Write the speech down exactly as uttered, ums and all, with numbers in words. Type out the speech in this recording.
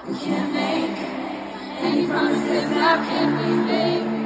We can't make any promises. How can we make